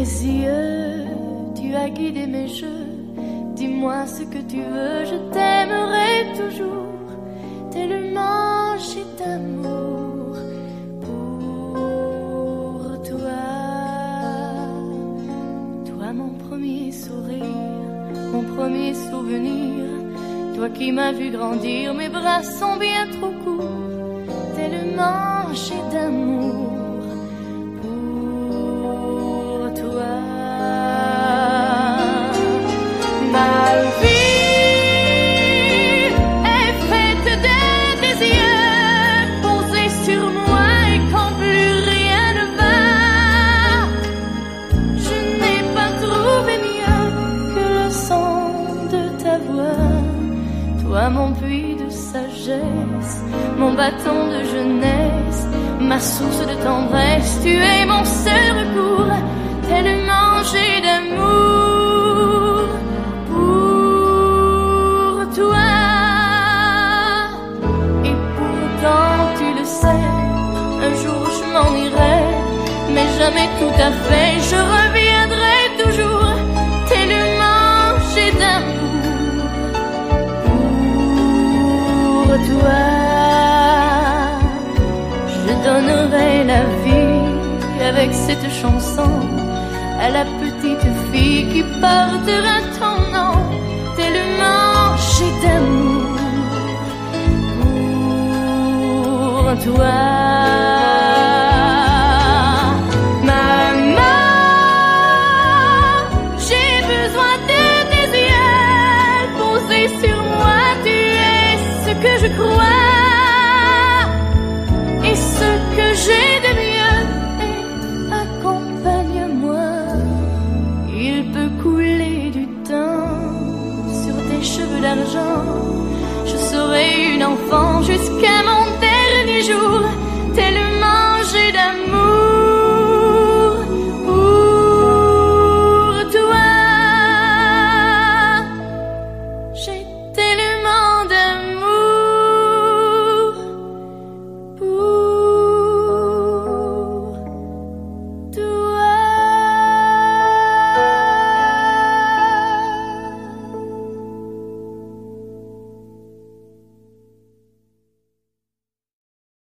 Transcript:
mes yeux, tu as guidé mes jeux. Dis-moi ce que tu veux, je t'aimerai toujours, tellement j'ai d'amour pour toi. Toi mon premier sourire, mon premier souvenir, toi qui m'as vu grandir, mes bras sont bien trop courts, tellement j'ai d'amour pour toi. Ma vie est faite de tes yeux posés sur moi et quand plus rien ne va, je n'ai pas trouvé mieux que le son de ta voix. Toi mon puits de sagesse, mon bâton de jeunesse, ma source de tendresse, tu es mon seul recours, tellement j'ai d'amour pour toi. Et pourtant tu le sais, un jour je m'en irai, mais jamais tout à fait, je reviendrai toujours, tellement j'ai d'amour pour toi. Je donnerai la vie avec cette chanson à la petite fille qui portera ton nom, tellement j'ai d'amour pour toi.